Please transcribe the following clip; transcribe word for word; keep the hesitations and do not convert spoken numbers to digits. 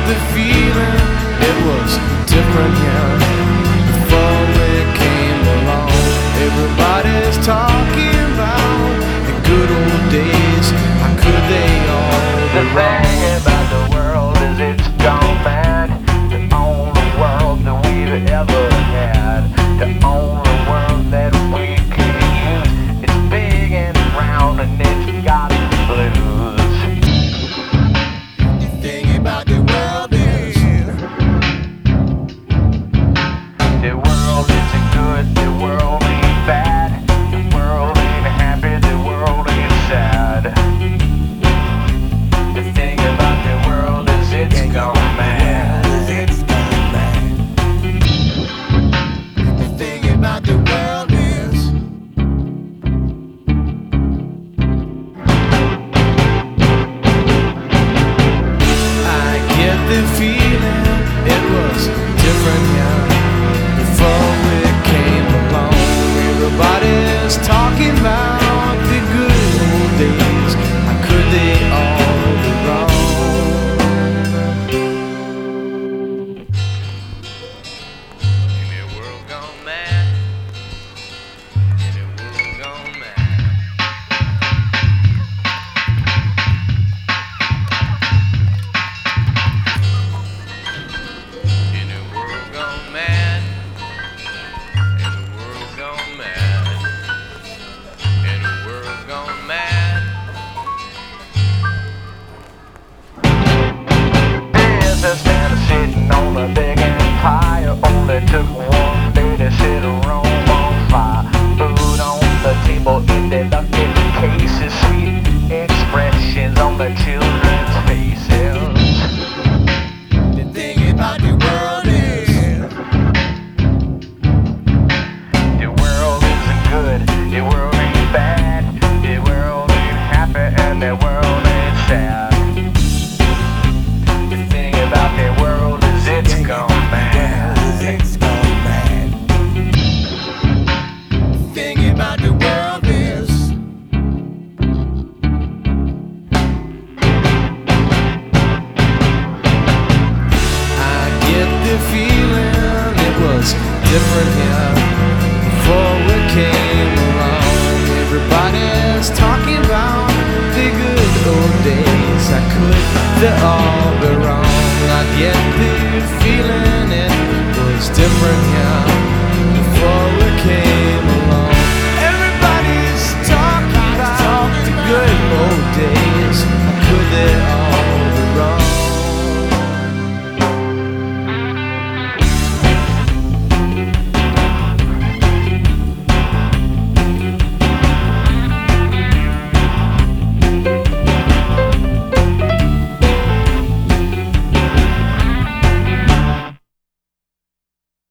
the feeling it was different, yeah. Before we came along, everybody's talking about the good old days. How could they all be wrong? The thing about the world is it's gone mad. The only world that we've ever had, the only world that we can use. It's big and round and it's got blues. The thing about the world is the world isn't good, the world ain't bad, the world ain't happy, the world ain't sad. The thing about the world is it's gone mad. It's gone mad. The thing about the world is I get the feeling it was different, yeah. Before we came along, everybody's talking about the good old days. How could they all be wrong? In a world gone mad, in a world gone mad. In a world gone mad, in a world gone mad, in a world gone mad. Business man is sitting on a big empire. Only took one day to set Rome on fire. Food on the table in the lucky cases, sweet expressions on the children's faces. The thing about the world is The world isn't good, the world ain't bad, the world ain't happy, and the world ain't sad. The thing about the world is it's gone mad. it's gone mad. The thing about the world is I get the feeling it was different, yeah. Before we came along, everybody's talking about the good old days. I could they all be wrong? I get the feeling it was different, yeah.